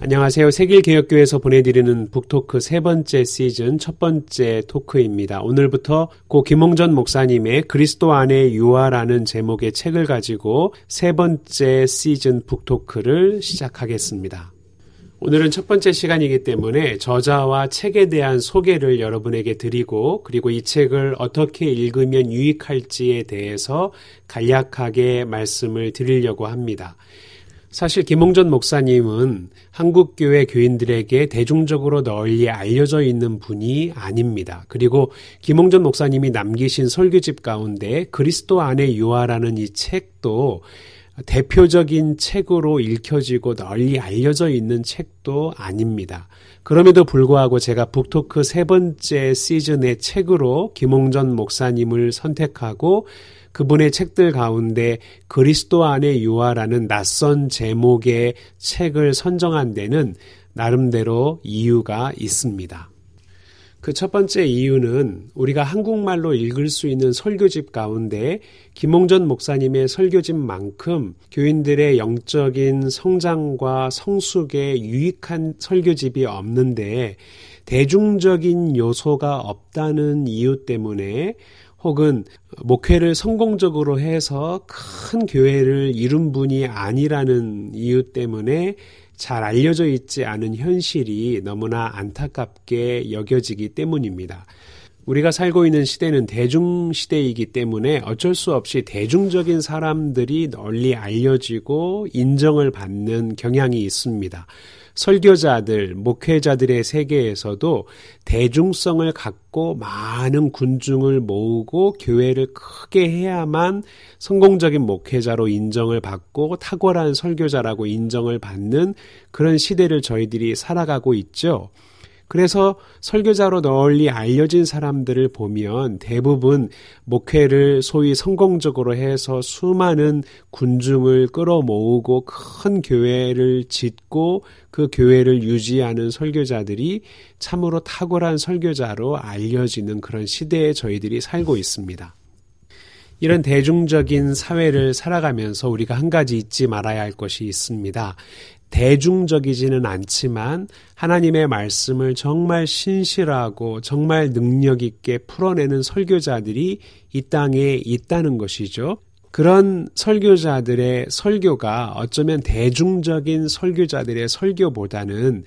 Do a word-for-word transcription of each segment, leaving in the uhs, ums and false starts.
안녕하세요. 세길개혁교회에서 보내드리는 북토크 세 번째 시즌 첫 번째 토크입니다. 오늘부터 고 김홍전 목사님의 그리스도 안에 유아라는 제목의 책을 가지고 세 번째 시즌 북토크를 시작하겠습니다. 오늘은 첫 번째 시간이기 때문에 저자와 책에 대한 소개를 여러분에게 드리고, 그리고 이 책을 어떻게 읽으면 유익할지에 대해서 간략하게 말씀을 드리려고 합니다. 사실 김홍전 목사님은 한국교회 교인들에게 대중적으로 널리 알려져 있는 분이 아닙니다. 그리고 김홍전 목사님이 남기신 설교집 가운데 그리스도 안에 유아라는 이 책도 대표적인 책으로 읽혀지고 널리 알려져 있는 책도 아닙니다. 그럼에도 불구하고 제가 북토크 세 번째 시즌의 책으로 김홍전 목사님을 선택하고 그분의 책들 가운데 그리스도 안에 유아라는 낯선 제목의 책을 선정한 데는 나름대로 이유가 있습니다. 그 첫 번째 이유는 우리가 한국말로 읽을 수 있는 설교집 가운데 김홍전 목사님의 설교집만큼 교인들의 영적인 성장과 성숙에 유익한 설교집이 없는데, 대중적인 요소가 없다는 이유 때문에, 혹은 목회를 성공적으로 해서 큰 교회를 이룬 분이 아니라는 이유 때문에 잘 알려져 있지 않은 현실이 너무나 안타깝게 여겨지기 때문입니다. 우리가 살고 있는 시대는 대중시대이기 때문에 어쩔 수 없이 대중적인 사람들이 널리 알려지고 인정을 받는 경향이 있습니다. 설교자들, 목회자들의 세계에서도 대중성을 갖고 많은 군중을 모으고 교회를 크게 해야만 성공적인 목회자로 인정을 받고 탁월한 설교자라고 인정을 받는 그런 시대를 저희들이 살아가고 있죠. 그래서 설교자로 널리 알려진 사람들을 보면 대부분 목회를 소위 성공적으로 해서 수많은 군중을 끌어모으고 큰 교회를 짓고 그 교회를 유지하는 설교자들이 참으로 탁월한 설교자로 알려지는 그런 시대에 저희들이 살고 있습니다. 이런 대중적인 사회를 살아가면서 우리가 한 가지 잊지 말아야 할 것이 있습니다. 대중적이지는 않지만 하나님의 말씀을 정말 신실하고 정말 능력 있게 풀어내는 설교자들이 이 땅에 있다는 것이죠. 그런 설교자들의 설교가 어쩌면 대중적인 설교자들의 설교보다는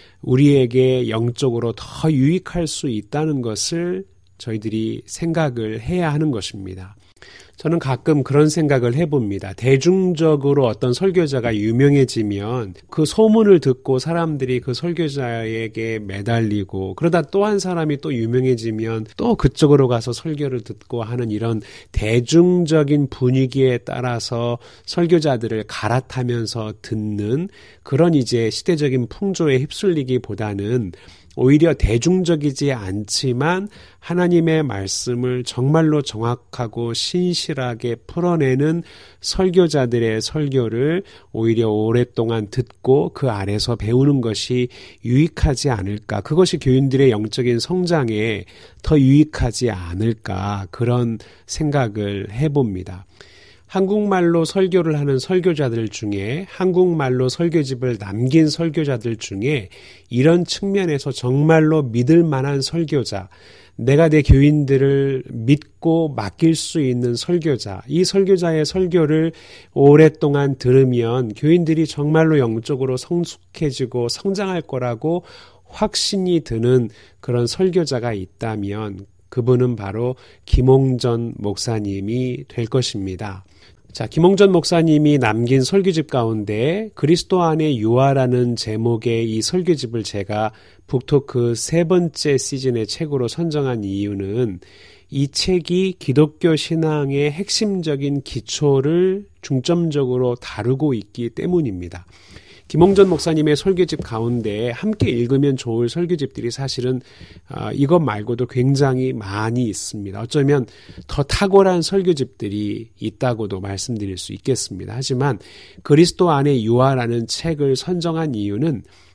우리에게 영적으로 더 유익할 수 있다는 것을 저희들이 생각을 해야 하는 것입니다. 저는 가끔 그런 생각을 해봅니다. 대중적으로 어떤 설교자가 유명해지면 그 소문을 듣고 사람들이 그 설교자에게 매달리고, 그러다 또 한 사람이 또 유명해지면 또 그쪽으로 가서 설교를 듣고 하는 이런 대중적인 분위기에 따라서 설교자들을 갈아타면서 듣는 그런 이제 시대적인 풍조에 휩쓸리기보다는 오히려 대중적이지 않지만 하나님의 말씀을 정말로 정확하고 신실하게 풀어내는 설교자들의 설교를 오히려 오랫동안 듣고 그 안에서 배우는 것이 유익하지 않을까, 그것이 교인들의 영적인 성장에 더 유익하지 않을까, 그런 생각을 해봅니다. 한국말로 설교를 하는 설교자들 중에, 한국말로 설교집을 남긴 설교자들 중에 이런 측면에서 정말로 믿을 만한 설교자, 내가 내 교인들을 믿고 맡길 수 있는 설교자, 이 설교자의 설교를 오랫동안 들으면 교인들이 정말로 영적으로 성숙해지고 성장할 거라고 확신이 드는 그런 설교자가 있다면 그분은 바로 김홍전 목사님이 될 것입니다. 자, 김홍전 목사님이 남긴 설교집 가운데 그리스도 안에 유아라는 제목의 이 설교집을 제가 북토크 세 번째 시즌의 책으로 선정한 이유는 이 책이 기독교 신앙의 핵심적인 기초를 중점적으로 다루고 있기 때문입니다. 김홍전 목사님의 설교집 가운데 함께 읽으면 좋을 설교집들이 사실은 이것 말고도 굉장히 많이 있습니다. 어쩌면 더 탁월한 설교집들이 있다고도 말씀드릴 수 있겠습니다. 하지만 그리스도 안에 유아라는 책을 선정한 이유는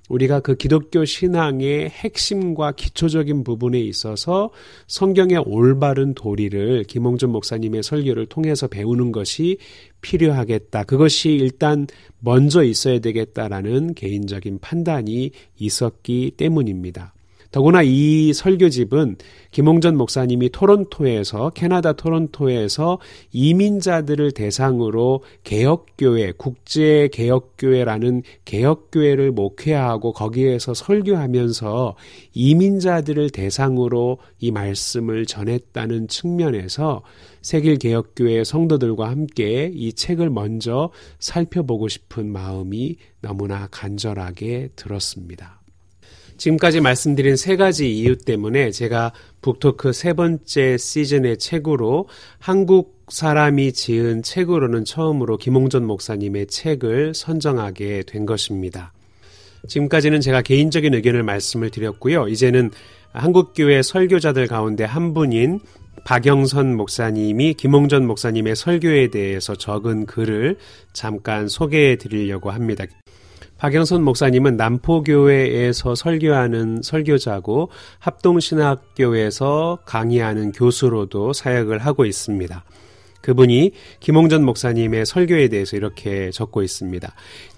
우리가 그 기독교 신앙의 핵심과 기초적인 부분에 있어서 성경의 올바른 도리를 김홍준 목사님의 설교를 통해서 배우는 것이 필요하겠다. 그것이 일단 먼저 있어야 되겠다라는 개인적인 판단이 있었기 때문입니다. 더구나 이 설교집은 김홍전 목사님이 토론토에서 캐나다 토론토에서 이민자들을 대상으로 개혁교회, 국제개혁교회라는 개혁교회를 목회하고 거기에서 설교하면서 이민자들을 대상으로 이 말씀을 전했다는 측면에서 세길개혁교회 성도들과 함께 이 책을 먼저 살펴보고 싶은 마음이 너무나 간절하게 들었습니다. 지금까지 말씀드린 세 가지 이유 때문에 제가 북토크 세 번째 시즌의 책으로 한국 사람이 지은 책으로는 처음으로 김홍전 목사님의 책을 선정하게 된 것입니다. 지금까지는 제가 개인적인 의견을 말씀을 드렸고요. 이제는 한국교회 설교자들 가운데 한 분인 박영선 목사님이 김홍전 목사님의 설교에 대해서 적은 글을 잠깐 소개해 드리려고 합니다. 박영선 목사님은 남포교회에서 설교하는 설교자고 합동신학교에서 강의하는 교수로도 사역을 하고 있습니다. 그분이 김홍전 목사님의 설교에 대해서 이렇게 적고 있습니다.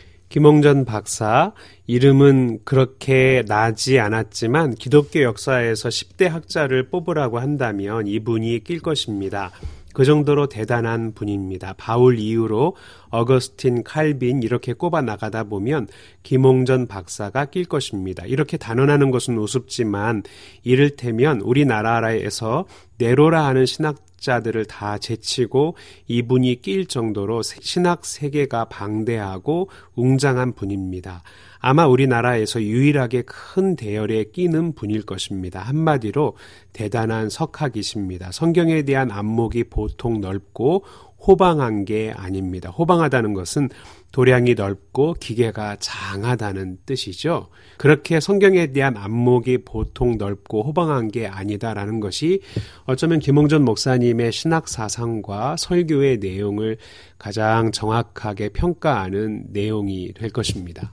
김홍전 박사, 이름은 그렇게 나지 않았지만 기독교 역사에서 십 대 학자를 뽑으라고 한다면 이분이 낄 것입니다. 그 정도로 대단한 분입니다. 바울 이후로 어거스틴, 칼빈 이렇게 꼽아 나가다 보면 김홍전 박사가 낄 것입니다. 이렇게 단언하는 것은 우습지만 이를테면 우리나라에서 네로라 하는 신학자들을 다 제치고 이분이 낄 정도로 신학 세계가 방대하고 웅장한 분입니다. 아마 우리나라에서 유일하게 큰 대열에 끼는 분일 것입니다. 한마디로 대단한 석학이십니다. 성경에 대한 안목이 보통 넓고 호방한 게 아닙니다. 호방하다는 것은 도량이 넓고 기계가 장하다는 뜻이죠. 그렇게 성경에 대한 안목이 보통 넓고 호방한 게 아니다라는 것이 어쩌면 김홍전 목사님의 신학 사상과 설교의 내용을 가장 정확하게 평가하는 내용이 될 것입니다.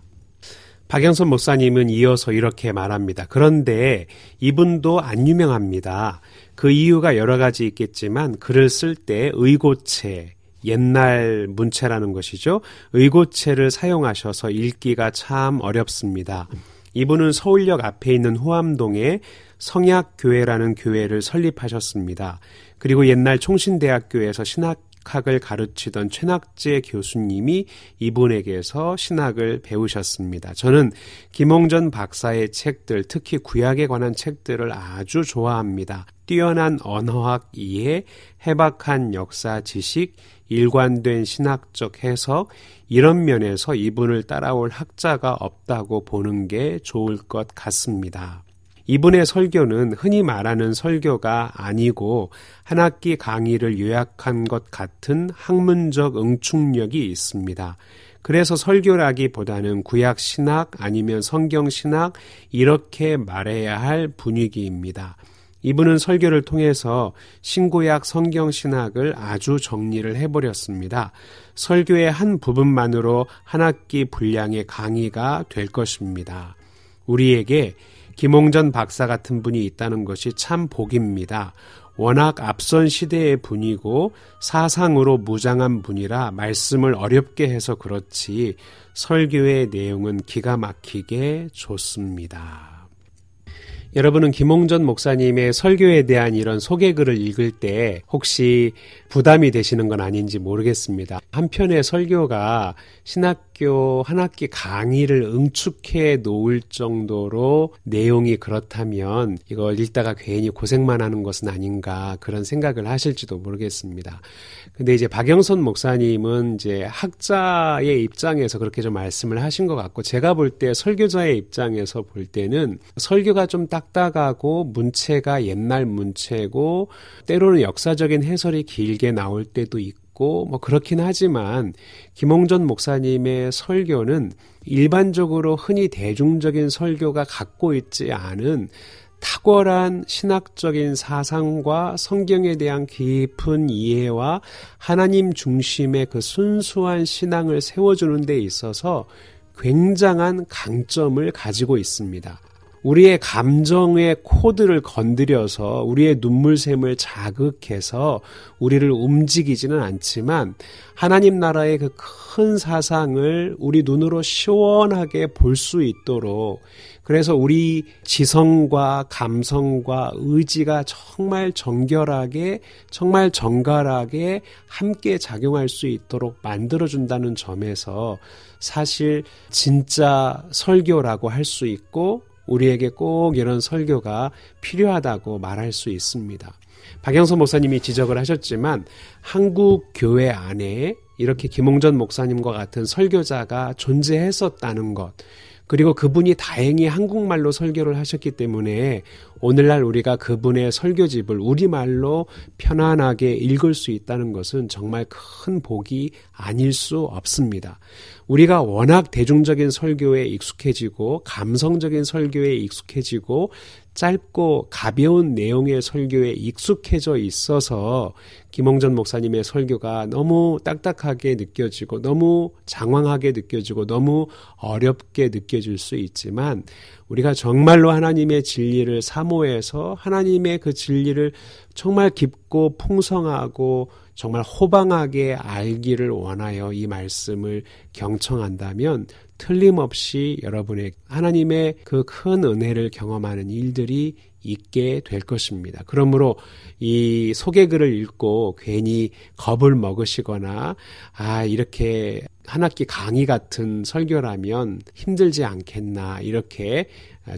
박영선 목사님은 이어서 이렇게 말합니다. 그런데 이분도 안 유명합니다. 그 이유가 여러 가지 있겠지만 글을 쓸 때 의고체, 옛날 문체라는 것이죠. 의고체를 사용하셔서 읽기가 참 어렵습니다. 이분은 서울역 앞에 있는 후암동에 성약교회라는 교회를 설립하셨습니다. 그리고 옛날 총신대학교에서 신학 학을 가르치던 최낙재 교수님이 이분에게서 신학을 배우셨습니다. 저는 김홍전 박사의 책들, 특히 구약에 관한 책들을 아주 좋아합니다. 뛰어난 언어학 이해, 해박한 역사 지식, 일관된 신학적 해석, 이런 면에서 이분을 따라올 학자가 없다고 보는 게 좋을 것 같습니다. 이분의 설교는 흔히 말하는 설교가 아니고 한 학기 강의를 요약한 것 같은 학문적 응축력이 있습니다. 그래서 설교라기보다는 구약 신학 아니면 성경 신학 이렇게 말해야 할 분위기입니다. 이분은 설교를 통해서 신구약 성경 신학을 아주 정리를 해버렸습니다. 설교의 한 부분만으로 한 학기 분량의 강의가 될 것입니다. 우리에게 김홍전 박사 같은 분이 있다는 것이 참 복입니다. 워낙 앞선 시대의 분이고 사상으로 무장한 분이라 말씀을 어렵게 해서 그렇지 설교의 내용은 기가 막히게 좋습니다. 여러분은 김홍전 목사님의 설교에 대한 이런 소개글을 읽을 때 혹시 부담이 되시는 건 아닌지 모르겠습니다. 한편의 설교가 신학교 한 학기 강의를 응축해 놓을 정도로 내용이 그렇다면 이걸 읽다가 괜히 고생만 하는 것은 아닌가 그런 생각을 하실지도 모르겠습니다. 근데 이제 박영선 목사님은 이제 학자의 입장에서 그렇게 좀 말씀을 하신 것 같고 제가 볼 때 설교자의 입장에서 볼 때는 설교가 좀 딱딱하고 문체가 옛날 문체고 때로는 역사적인 해설이 길게 나올 때도 있고 뭐 그렇긴 하지만 김홍전 목사님의 설교는 일반적으로 흔히 대중적인 설교가 갖고 있지 않은 탁월한 신학적인 사상과 성경에 대한 깊은 이해와 하나님 중심의 그 순수한 신앙을 세워주는 데 있어서 굉장한 강점을 가지고 있습니다. 우리의 감정의 코드를 건드려서 우리의 눈물샘을 자극해서 우리를 움직이지는 않지만 하나님 나라의 그 큰 사상을 우리 눈으로 시원하게 볼 수 있도록, 그래서 우리 지성과 감성과 의지가 정말 정결하게, 정말 정갈하게 함께 작용할 수 있도록 만들어준다는 점에서 사실 진짜 설교라고 할 수 있고 우리에게 꼭 이런 설교가 필요하다고 말할 수 있습니다. 박영서 목사님이 지적을 하셨지만 한국 교회 안에 이렇게 김홍전 목사님과 같은 설교자가 존재했었다는 것, 그리고 그분이 다행히 한국말로 설교를 하셨기 때문에 오늘날 우리가 그분의 설교집을 우리말로 편안하게 읽을 수 있다는 것은 정말 큰 복이 아닐 수 없습니다. 우리가 워낙 대중적인 설교에 익숙해지고 감성적인 설교에 익숙해지고 짧고 가벼운 내용의 설교에 익숙해져 있어서 김홍전 목사님의 설교가 너무 딱딱하게 느껴지고 너무 장황하게 느껴지고 너무 어렵게 느껴질 수 있지만, 우리가 정말로 하나님의 진리를 사모해서 하나님의 그 진리를 정말 깊고 풍성하고 정말 호방하게 알기를 원하여 이 말씀을 경청한다면 틀림없이 여러분의 하나님의 그 큰 은혜를 경험하는 일들이 있게 될 것입니다. 그러므로 이 소개글을 읽고 괜히 겁을 먹으시거나 아 이렇게 한 학기 강의 같은 설교라면 힘들지 않겠나 이렇게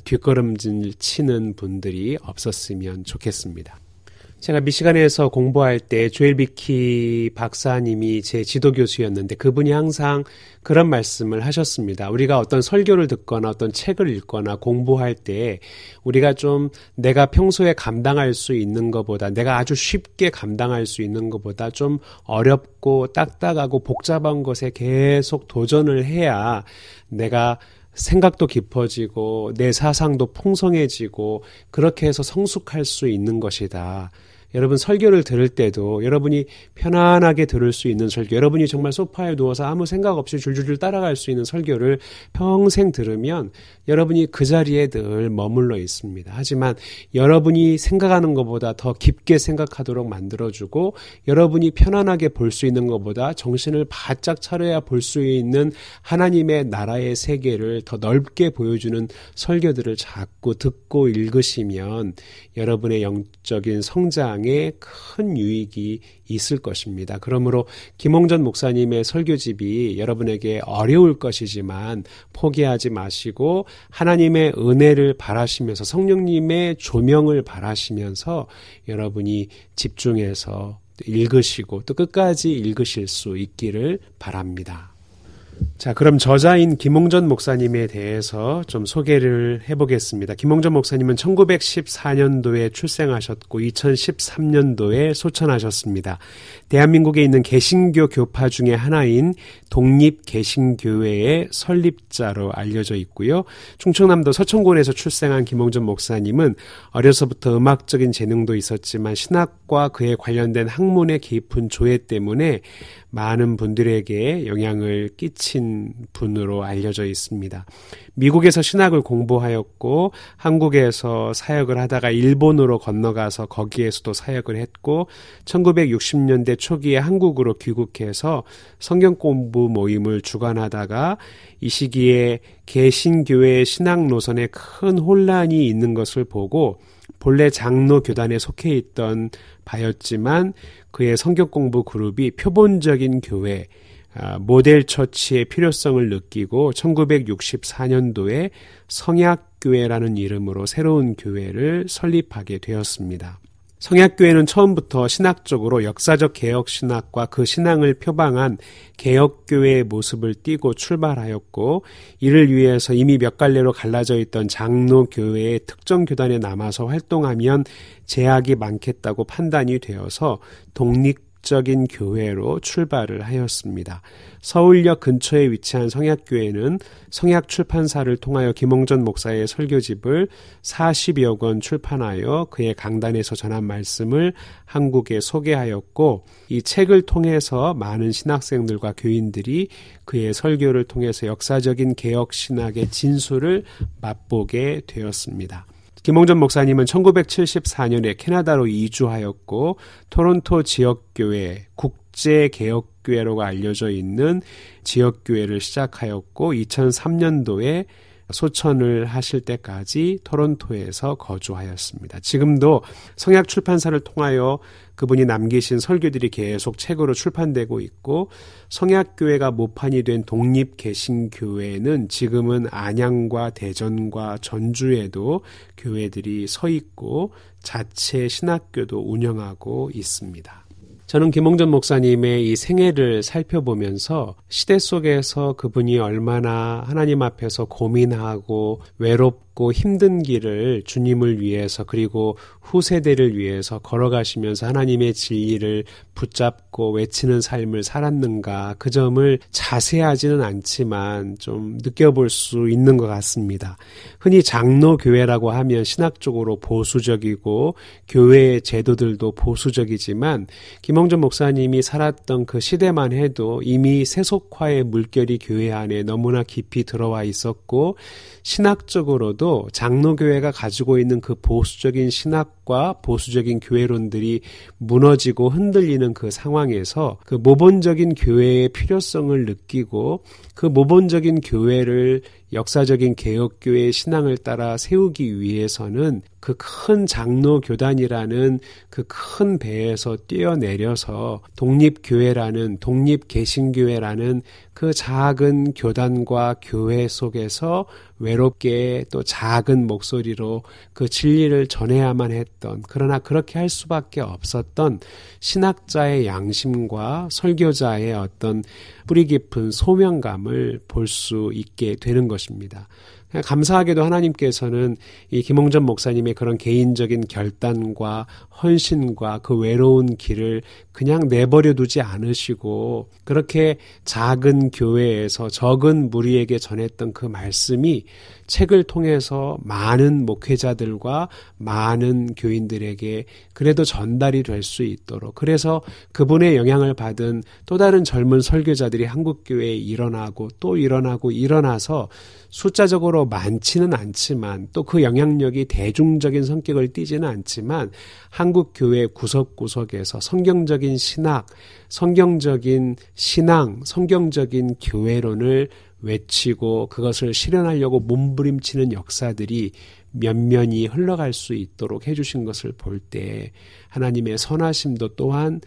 뒷걸음질 치는 분들이 없었으면 좋겠습니다. 제가 미시간에서 공부할 때 조엘 비키 박사님이 제 지도교수였는데 그분이 항상 그런 말씀을 하셨습니다. 우리가 어떤 설교를 듣거나 어떤 책을 읽거나 공부할 때 우리가 좀 내가 평소에 감당할 수 있는 것보다, 내가 아주 쉽게 감당할 수 있는 것보다 좀 어렵고 딱딱하고 복잡한 것에 계속 도전을 해야 내가 생각도 깊어지고 내 사상도 풍성해지고 그렇게 해서 성숙할 수 있는 것이다. 여러분 설교를 들을 때도 여러분이 편안하게 들을 수 있는 설교, 여러분이 정말 소파에 누워서 아무 생각 없이 줄줄줄 따라갈 수 있는 설교를 평생 들으면 여러분이 그 자리에 늘 머물러 있습니다. 하지만 여러분이 생각하는 것보다 더 깊게 생각하도록 만들어주고 여러분이 편안하게 볼 수 있는 것보다 정신을 바짝 차려야 볼 수 있는 하나님의 나라의 세계를 더 넓게 보여주는 설교들을 자꾸 듣고 읽으시면 여러분의 영적인 성장 에 큰 유익이 있을 것입니다. 그러므로 김홍전 목사님의 설교집이 여러분에게 어려울 것이지만 포기하지 마시고 하나님의 은혜를 바라시면서 성령님의 조명을 바라시면서 여러분이 집중해서 읽으시고 또 끝까지 읽으실 수 있기를 바랍니다. 자, 그럼 저자인 김홍전 목사님에 대해서 좀 소개를 해보겠습니다. 김홍전 목사님은 천구백십사 년도에 출생하셨고 이천십삼 년도에 소천하셨습니다. 대한민국에 있는 개신교 교파 중에 하나인 독립개신교회의 설립자로 알려져 있고요. 충청남도 서천군에서 출생한 김홍전 목사님은 어려서부터 음악적인 재능도 있었지만 신학과 그에 관련된 학문의 깊은 조예 때문에 많은 분들에게 영향을 끼친 분으로 알려져 있습니다. 미국에서 신학을 공부하였고 한국에서 사역을 하다가 일본으로 건너가서 거기에서도 사역을 했고 천구백육십 년대 초기에 한국으로 귀국해서 성경 공부 모임을 주관하다가 이 시기에 개신교회의 신학 노선에 큰 혼란이 있는 것을 보고 본래 장로 교단에 속해 있던 바였지만 그의 성경 공부 그룹이 표본적인 교회, 모델 처치의 필요성을 느끼고 천구백육십사 년도에 성약교회라는 이름으로 새로운 교회를 설립하게 되었습니다. 성약교회는 처음부터 신학적으로 역사적 개혁신학과 그 신앙을 표방한 개혁교회의 모습을 띠고 출발하였고 이를 위해서 이미 몇 갈래로 갈라져 있던 장로교회의 특정 교단에 남아서 활동하면 제약이 많겠다고 판단이 되어서 독립 적인 교회로 출발을 하였습니다. 서울역 근처에 위치한 성약교회는 성약출판사를 통하여 김홍전 목사의 설교집을 사십여 권 출판하여 그의 강단에서 전한 말씀을 한국에 소개하였고, 이 책을 통해서 많은 신학생들과 교인들이 그의 설교를 통해서 역사적인 개혁신학의 진수를 맛보게 되었습니다. 김홍전 목사님은 천구백칠십사 년에 캐나다로 이주하였고, 토론토 지역교회, 국제개혁교회로 알려져 있는 지역교회를 시작하였고, 이천삼 년도에 소천을 하실 때까지 토론토에서 거주하였습니다. 지금도 성약출판사를 통하여 그분이 남기신 설교들이 계속 책으로 출판되고 있고, 성약교회가 모판이 된 독립개신교회는 지금은 안양과 대전과 전주에도 교회들이 서 있고 자체 신학교도 운영하고 있습니다. 저는 김홍전 목사님의 이 생애를 살펴보면서 시대 속에서 그분이 얼마나 하나님 앞에서 고민하고 외롭고 힘든 길을 주님을 위해서, 그리고 후세대를 위해서 걸어가시면서 하나님의 진리를 붙잡고 외치는 삶을 살았는가, 그 점을 자세하지는 않지만 좀 느껴볼 수 있는 것 같습니다. 흔히 장로교회라고 하면 신학적으로 보수적이고 교회의 제도들도 보수적이지만, 김홍전 목사님이 살았던 그 시대만 해도 이미 세속화의 물결이 교회 안에 너무나 깊이 들어와 있었고, 신학적으로도 장로교회가 가지고 있는 그 보수적인 신학과 보수적인 교회론들이 무너지고 흔들리는 그 상황에서 그 모본적인 교회의 필요성을 느끼고, 그 모본적인 교회를 역사적인 개혁교회의 신앙을 따라 세우기 위해서는 그 큰 장로교단이라는 그 큰 배에서 뛰어내려서 독립교회라는, 독립개신교회라는 그 작은 교단과 교회 속에서 외롭게 또 작은 목소리로 그 진리를 전해야만 했던, 그러나 그렇게 할 수밖에 없었던 신학자의 양심과 설교자의 어떤 뿌리 깊은 소명감을 볼 수 있게 되는 것입니다. 감사하게도 하나님께서는 이 김홍전 목사님의 그런 개인적인 결단과 헌신과 그 외로운 길을 그냥 내버려 두지 않으시고, 그렇게 작은 교회에서 적은 무리에게 전했던 그 말씀이 책을 통해서 많은 목회자들과 많은 교인들에게 그래도 전달이 될 수 있도록, 그래서 그분의 영향을 받은 또 다른 젊은 설교자들이 한국교회에 일어나고 또 일어나고 일어나서 숫자적으로 많지는 않지만, 또 그 영향력이 대중적인 성격을 띠지는 않지만, 한국교회 구석구석에서 성경적인 신학, 성경적인 신앙, 성경적인 교회론을 외치고 그것을 실현하려고 몸부림치는 역사들이 면면이 흘러갈 수 있도록 해주신 것을 볼 때 하나님의 선하심도 또한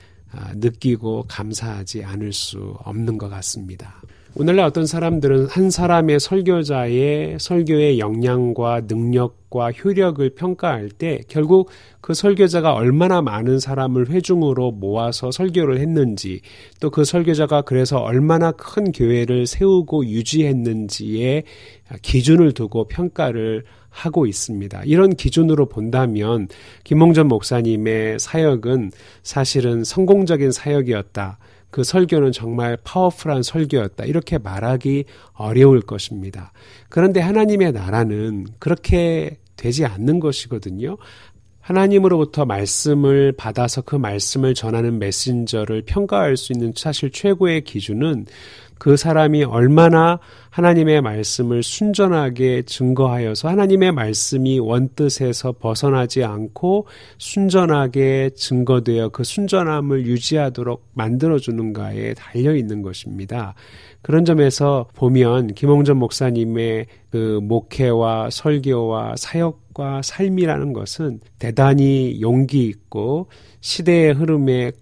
느끼고 감사하지 않을 수 없는 것 같습니다. 오늘날 어떤 사람들은 한 사람의 설교자의 설교의 역량과 능력과 효력을 평가할 때 결국 그 설교자가 얼마나 많은 사람을 회중으로 모아서 설교를 했는지, 또 그 설교자가 그래서 얼마나 큰 교회를 세우고 유지했는지에 기준을 두고 평가를 하고 있습니다. 이런 기준으로 본다면 김홍전 목사님의 사역은 사실은 성공적인 사역이었다, 그 설교는 정말 파워풀한 설교였다, 이렇게 말하기 어려울 것입니다. 그런데 하나님의 나라는 그렇게 되지 않는 것이거든요. 하나님으로부터 말씀을 받아서 그 말씀을 전하는 메신저를 평가할 수 있는 사실 최고의 기준은 그 사람이 얼마나 하나님의 말씀을 순전하게 증거하여서 하나님의 말씀이 원뜻에서 벗어나지 않고 순전하게 증거되어 그 순전함을 유지하도록 만들어주는가에 달려있는 것입니다. 그런 점에서 보면 김홍전 목사님의 그 목회와 설교와 사역과 삶이라는 것은 대단히 용기 있고 시대의 흐름에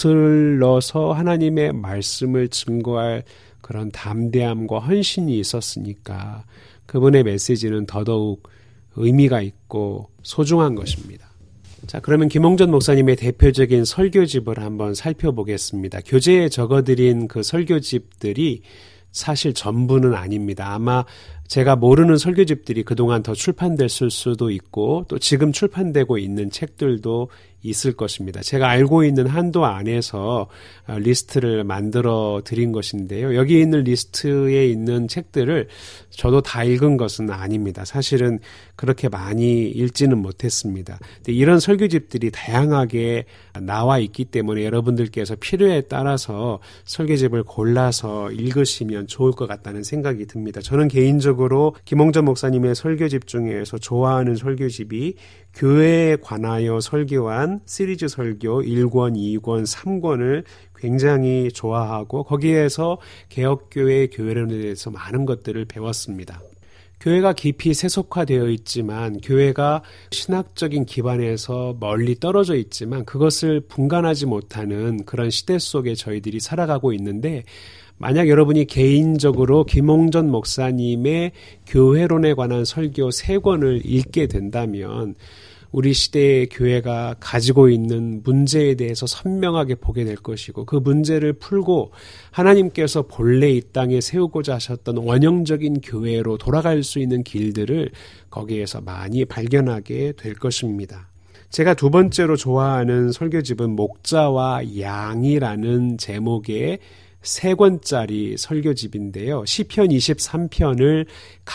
거슬러서 하나님의 말씀을 증거할 그런 담대함과 헌신이 있었으니까 그분의 메시지는 더더욱 의미가 있고 소중한 것입니다. 자, 그러면 김홍전 목사님의 대표적인 설교집을 한번 살펴보겠습니다. 교재에 적어드린 그 설교집들이 사실 전부는 아닙니다. 아마 제가 모르는 설교집들이 그동안 더 출판됐을 수도 있고 또 지금 출판되고 있는 책들도 있을 것입니다. 제가 알고 있는 한도 안에서 리스트를 만들어 드린 것인데요. 여기 있는 리스트에 있는 책들을 저도 다 읽은 것은 아닙니다. 사실은 그렇게 많이 읽지는 못했습니다. 근데 이런 설교집들이 다양하게 나와 있기 때문에 여러분들께서 필요에 따라서 설교집을 골라서 읽으시면 좋을 것 같다는 생각이 듭니다. 저는 개인적으로 김홍전 목사님의 설교집 중에서 좋아하는 설교집이 교회에 관하여 설교한 시리즈 설교 일 권, 이 권, 삼 권을 굉장히 좋아하고 거기에서 개혁교회 교회론에 대해서 많은 것들을 배웠습니다. 교회가 깊이 세속화되어 있지만 교회가 신학적인 기반에서 멀리 떨어져 있지만 그것을 분간하지 못하는 그런 시대 속에 저희들이 살아가고 있는데 만약 여러분이 개인적으로 김홍전 목사님의 교회론에 관한 설교 세 권을 읽게 된다면 우리 시대의 교회가 가지고 있는 문제에 대해서 선명하게 보게 될 것이고 그 문제를 풀고 하나님께서 본래 이 땅에 세우고자 하셨던 원형적인 교회로 돌아갈 수 있는 길들을 거기에서 많이 발견하게 될 것입니다. 제가 두 번째로 좋아하는 설교집은 목자와 양이라는 제목의 세 권짜리 설교집인데요. 시편 이십삼 편을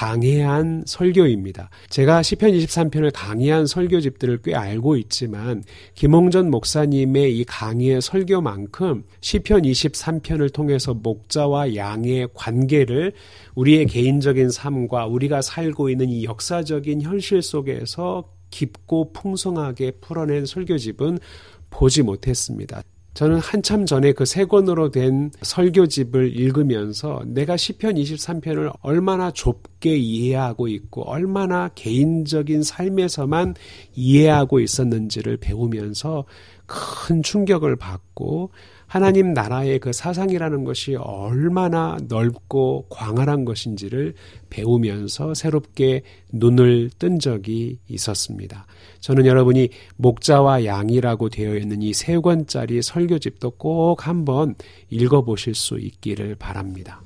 강해한 설교입니다. 제가 시편 이십삼 편을 강해한 설교집들을 꽤 알고 있지만 김홍전 목사님의 이 강의 설교만큼 시편 이십삼 편을 통해서 목자와 양의 관계를 우리의 개인적인 삶과 우리가 살고 있는 이 역사적인 현실 속에서 깊고 풍성하게 풀어낸 설교집은 보지 못했습니다. 저는 한참 전에 그 세 권으로 된 설교집을 읽으면서 내가 시편 이십삼 편을 얼마나 좁게 이해하고 있고 얼마나 개인적인 삶에서만 이해하고 있었는지를 배우면서 큰 충격을 받고 하나님 나라의 그 사상이라는 것이 얼마나 넓고 광활한 것인지를 배우면서 새롭게 눈을 뜬 적이 있었습니다. 저는 여러분이 목자와 양이라고 되어 있는 이 세 권짜리 설교집도 꼭 한번 읽어보실 수 있기를 바랍니다.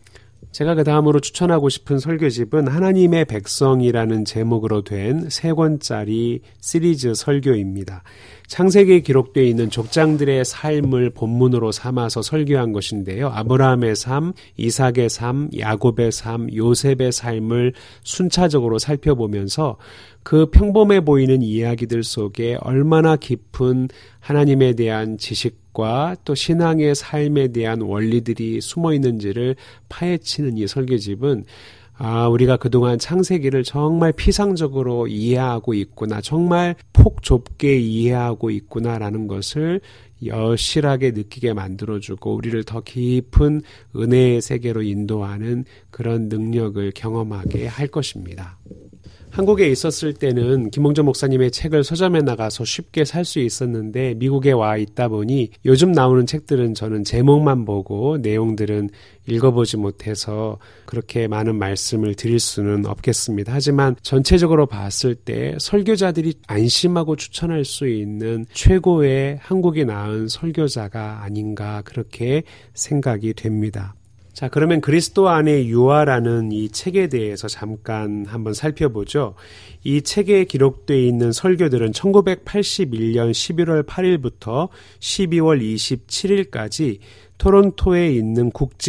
제가 그 다음으로 추천하고 싶은 설교집은 하나님의 백성이라는 제목으로 된 세 권짜리 시리즈 설교입니다. 창세기에 기록되어 있는 족장들의 삶을 본문으로 삼아서 설교한 것인데요. 아브라함의 삶, 이삭의 삶, 야곱의 삶, 요셉의 삶을 순차적으로 살펴보면서 그 평범해 보이는 이야기들 속에 얼마나 깊은 하나님에 대한 지식과 또 신앙의 삶에 대한 원리들이 숨어 있는지를 파헤치는 이 설교집은 아, 우리가 그동안 창세기를 정말 피상적으로 이해하고 있구나, 정말 폭 좁게 이해하고 있구나라는 것을 여실하게 느끼게 만들어주고 우리를 더 깊은 은혜의 세계로 인도하는 그런 능력을 경험하게 할 것입니다. 한국에 있었을 때는 김홍전 목사님의 책을 서점에 나가서 쉽게 살 수 있었는데 미국에 와 있다 보니 요즘 나오는 책들은 저는 제목만 보고 내용들은 읽어보지 못해서 그렇게 많은 말씀을 드릴 수는 없겠습니다. 하지만 전체적으로 봤을 때 설교자들이 안심하고 추천할 수 있는 최고의 한국에 나온 설교자가 아닌가 그렇게 생각이 됩니다. 자, 그러면 그리스도 안에 유아라는 이 책에 대해서 잠깐 한번 살펴보죠. 이 책에 기록되어 있는 설교들은 천구백팔십일 년 십일월 팔일부터 십이월 이십칠일까지 토론토에 있는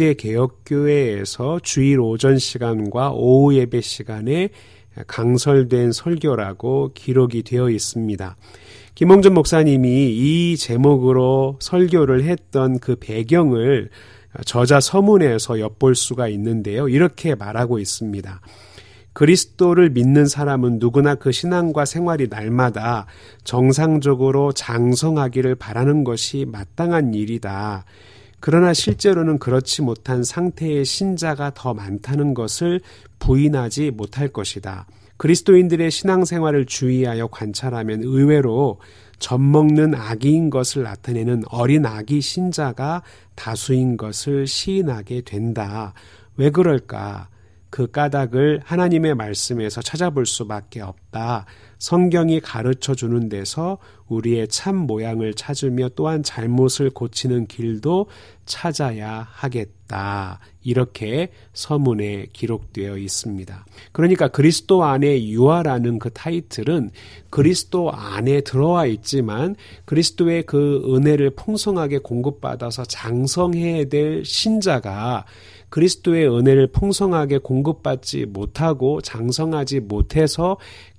국제개혁교회에서 주일 오전 시간과 오후 예배 시간에 강설된 설교라고 기록이 되어 있습니다. 김홍전 목사님이 이 제목으로 설교를 했던 그 배경을 저자 서문에서 엿볼 수가 있는데요. 이렇게 말하고 있습니다. 그리스도를 믿는 사람은 누구나 그 신앙과 생활이 날마다 정상적으로 장성하기를 바라는 것이 마땅한 일이다. 그러나 실제로는 그렇지 못한 상태의 신자가 더 많다는 것을 부인하지 못할 것이다. 그리스도인들의 신앙생활을 주의하여 관찰하면 의외로 젖먹는 아기인 것을 나타내는 어린 아기 신자가 다수인 것을 시인하게 된다. 왜 그럴까? 그 까닭을 하나님의 말씀에서 찾아볼 수밖에 없다. 성경이 가르쳐 주는 데서 우리의 참 모양을 찾으며 또한 잘못을 고치는 길도 찾아야 하겠다. 이렇게 서문에 기록되어 있습니다. 그러니까 그리스도 안에 유아라는 그 타이틀은 그리스도 안에 들어와 있지만 그리스도의 그 은혜를 풍성하게 공급받아서 장성해야 될 신자가 그리스도의 은혜를 풍성하게 공급받지 못하고 장성하지 못해서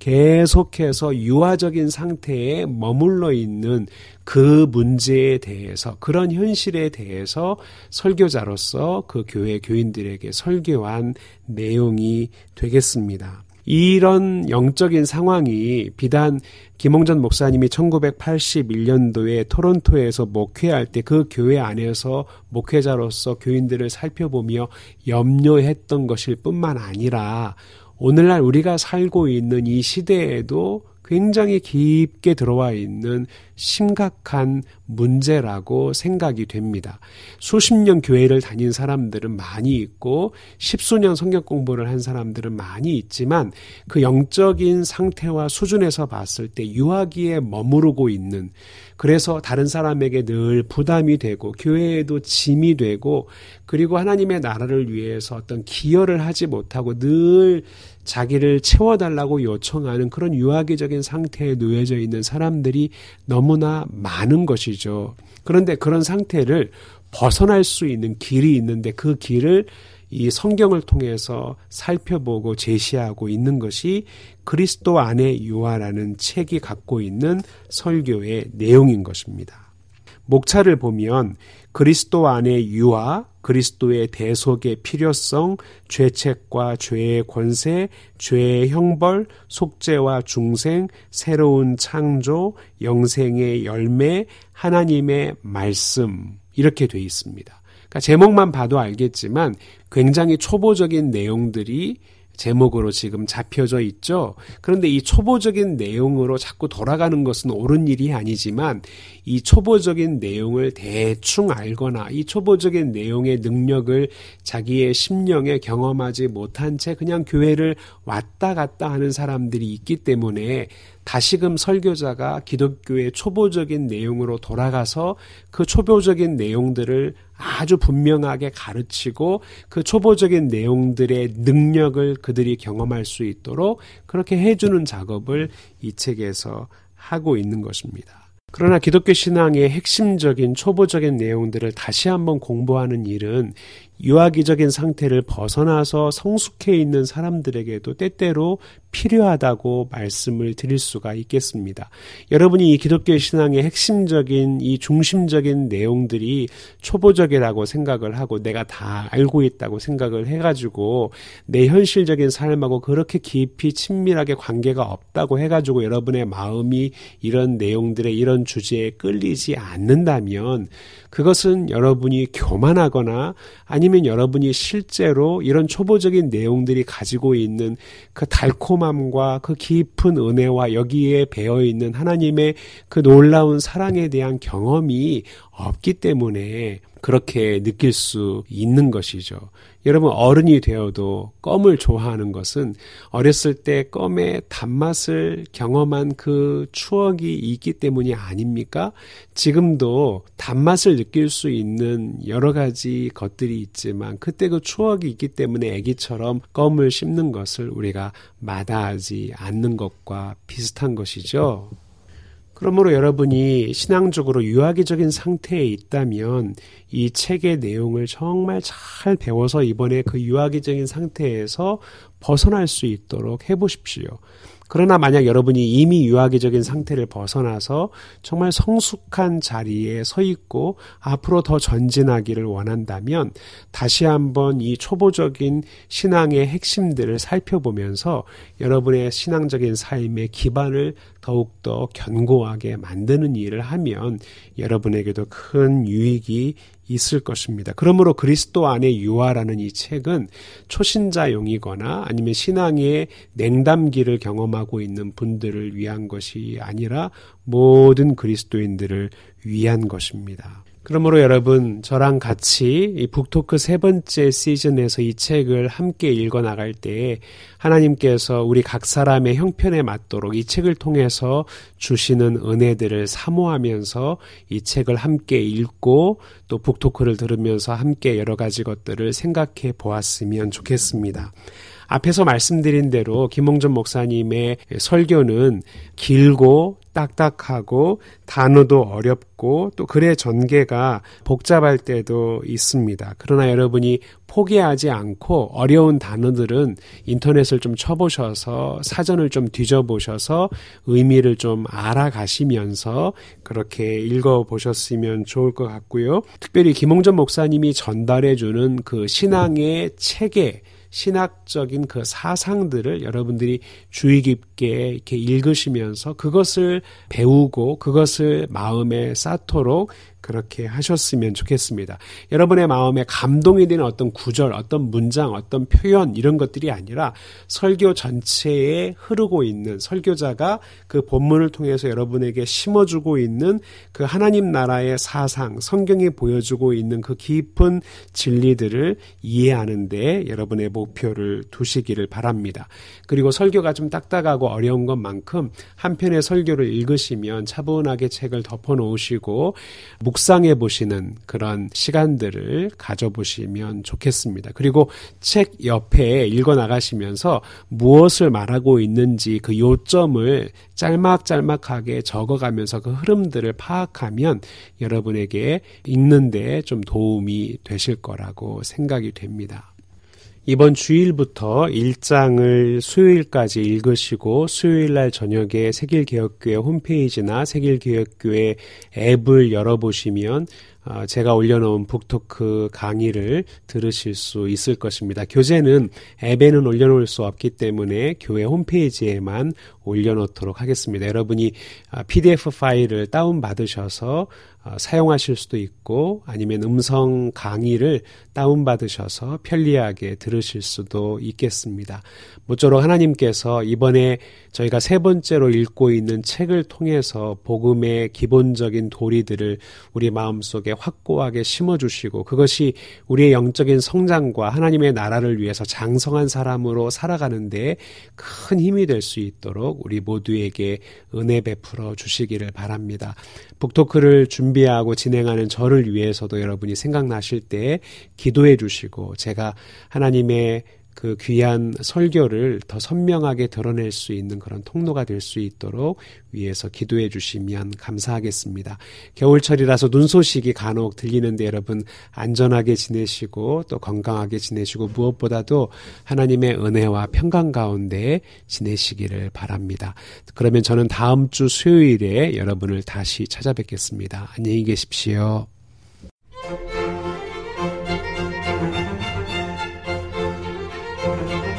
계속해서 유아적인 상태에 머물러 있는 그 문제에 대해서, 그런 현실에 대해서 설교자로서 그 교회 교인들에게 설교한 내용이 되겠습니다. 이런 영적인 상황이 비단 김홍전 목사님이 천구백팔십일 년도에 토론토에서 목회할 때 그 교회 안에서 목회자로서 교인들을 살펴보며 염려했던 것일 뿐만 아니라 오늘날 우리가 살고 있는 이 시대에도 굉장히 깊게 들어와 있는 심각한 문제라고 생각이 됩니다. 수십 년 교회를 다닌 사람들은 많이 있고 십수년 성경 공부를 한 사람들은 많이 있지만 그 영적인 상태와 수준에서 봤을 때 유아기에 머무르고 있는, 그래서 다른 사람에게 늘 부담이 되고 교회에도 짐이 되고 그리고 하나님의 나라를 위해서 어떤 기여를 하지 못하고 늘 자기를 채워달라고 요청하는 그런 유아기적인 상태에 놓여져 있는 사람들이 너무나 많은 것이죠. 그런데 그런 상태를 벗어날 수 있는 길이 있는데 그 길을 이 성경을 통해서 살펴보고 제시하고 있는 것이 그리스도 안에 유아라는 책이 갖고 있는 설교의 내용인 것입니다. 목차를 보면 그리스도 안에 유아, 그리스도의 대속의 필요성, 죄책과 죄의 권세, 죄의 형벌, 속죄와 중생, 새로운 창조, 영생의 열매, 하나님의 말씀, 이렇게 돼 있습니다. 그러니까 제목만 봐도 알겠지만 굉장히 초보적인 내용들이 제목으로 지금 잡혀져 있죠. 그런데 이 초보적인 내용으로 자꾸 돌아가는 것은 옳은 일이 아니지만 이 초보적인 내용을 대충 알거나 이 초보적인 내용의 능력을 자기의 심령에 경험하지 못한 채 그냥 교회를 왔다 갔다 하는 사람들이 있기 때문에 다시금 설교자가 기독교의 초보적인 내용으로 돌아가서 그 초보적인 내용들을 아주 분명하게 가르치고 그 초보적인 내용들의 능력을 그들이 경험할 수 있도록 그렇게 해주는 작업을 이 책에서 하고 있는 것입니다. 그러나 기독교 신앙의 핵심적인 초보적인 내용들을 다시 한번 공부하는 일은 유아기적인 상태를 벗어나서 성숙해 있는 사람들에게도 때때로 필요하다고 말씀을 드릴 수가 있겠습니다. 여러분이 이 기독교 신앙의 핵심적인 이 중심적인 내용들이 초보적이라고 생각을 하고 내가 다 알고 있다고 생각을 해가지고 내 현실적인 삶하고 그렇게 깊이 친밀하게 관계가 없다고 해가지고 여러분의 마음이 이런 내용들의 이런 주제에 끌리지 않는다면 그것은 여러분이 교만하거나 아니면 여러분이 실제로 이런 초보적인 내용들이 가지고 있는 그 달콤함과 그 깊은 은혜와 여기에 배어있는 하나님의 그 놀라운 사랑에 대한 경험이 없기 때문에 그렇게 느낄 수 있는 것이죠. 여러분 어른이 되어도 껌을 좋아하는 것은 어렸을 때 껌의 단맛을 경험한 그 추억이 있기 때문이 아닙니까? 지금도 단맛을 느낄 수 있는 여러 가지 것들이 있지만 그때 그 추억이 있기 때문에 아기처럼 껌을 씹는 것을 우리가 마다하지 않는 것과 비슷한 것이죠. 그러므로 여러분이 신앙적으로 유아기적인 상태에 있다면 이 책의 내용을 정말 잘 배워서 이번에 그 유아기적인 상태에서 벗어날 수 있도록 해보십시오. 그러나 만약 여러분이 이미 유아기적인 상태를 벗어나서 정말 성숙한 자리에 서 있고 앞으로 더 전진하기를 원한다면 다시 한번 이 초보적인 신앙의 핵심들을 살펴보면서 여러분의 신앙적인 삶의 기반을 더욱더 견고하게 만드는 일을 하면 여러분에게도 큰 유익이 있을 것입니다. 그러므로 그리스도 안에 유아라는 이 책은 초신자용이거나 아니면 신앙의 냉담기를 경험하고 있는 분들을 위한 것이 아니라 모든 그리스도인들을 위한 것입니다. 그러므로 여러분, 저랑 같이 이 북토크 세 번째 시즌에서 이 책을 함께 읽어 나갈 때 하나님께서 우리 각 사람의 형편에 맞도록 이 책을 통해서 주시는 은혜들을 사모하면서 이 책을 함께 읽고 또 북토크를 들으면서 함께 여러 가지 것들을 생각해 보았으면 좋겠습니다. 앞에서 말씀드린 대로 김홍전 목사님의 설교는 길고 딱딱하고 단어도 어렵고 또 글의 전개가 복잡할 때도 있습니다. 그러나 여러분이 포기하지 않고 어려운 단어들은 인터넷을 좀 쳐보셔서 사전을 좀 뒤져보셔서 의미를 좀 알아가시면서 그렇게 읽어보셨으면 좋을 것 같고요. 특별히 김홍전 목사님이 전달해주는 그 신앙의 체계, 신학적인 그 사상들을 여러분들이 주의 깊게 이렇게 읽으시면서 그것을 배우고 그것을 마음에 쌓도록 그렇게 하셨으면 좋겠습니다. 여러분의 마음에 감동이 되는 어떤 구절, 어떤 문장, 어떤 표현 이런 것들이 아니라 설교 전체에 흐르고 있는 설교자가 그 본문을 통해서 여러분에게 심어주고 있는 그 하나님 나라의 사상, 성경이 보여주고 있는 그 깊은 진리들을 이해하는 데 여러분의 목표를 두시기를 바랍니다. 그리고 설교가 좀 딱딱하고 어려운 것만큼 한 편의 설교를 읽으시면 차분하게 책을 덮어놓으시고 묵상해 보시는 그런 시간들을 가져보시면 좋겠습니다. 그리고 책 옆에 읽어 나가시면서 무엇을 말하고 있는지 그 요점을 짤막짤막하게 적어가면서 그 흐름들을 파악하면 여러분에게 읽는데 좀 도움이 되실 거라고 생각이 됩니다. 이번 주일부터 일 장을 수요일까지 읽으시고 수요일날 저녁에 새길개혁교회 홈페이지나 새길개혁교회 앱을 열어보시면 제가 올려놓은 북토크 강의를 들으실 수 있을 것입니다. 교재는 앱에는 올려놓을 수 없기 때문에 교회 홈페이지에만 올려놓도록 하겠습니다. 여러분이 피디에프 파일을 다운받으셔서 사용하실 수도 있고 아니면 음성 강의를 다운받으셔서 편리하게 들으실 수도 있겠습니다. 모쪼록 하나님께서 이번에 저희가 세 번째로 읽고 있는 책을 통해서 복음의 기본적인 도리들을 우리 마음속에 확고하게 심어주시고 그것이 우리의 영적인 성장과 하나님의 나라를 위해서 장성한 사람으로 살아가는 데 큰 힘이 될 수 있도록 우리 모두에게 은혜 베풀어 주시기를 바랍니다. 북토크를 준비하고 진행하는 저를 위해서도 여러분이 생각나실 때 기도해 주시고 제가 하나님의 그 귀한 설교를 더 선명하게 드러낼 수 있는 그런 통로가 될 수 있도록 위해서 기도해 주시면 감사하겠습니다. 겨울철이라서 눈 소식이 간혹 들리는데 여러분 안전하게 지내시고 또 건강하게 지내시고 무엇보다도 하나님의 은혜와 평강 가운데 지내시기를 바랍니다. 그러면 저는 다음 주 수요일에 여러분을 다시 찾아뵙겠습니다. 안녕히 계십시오. Thank you.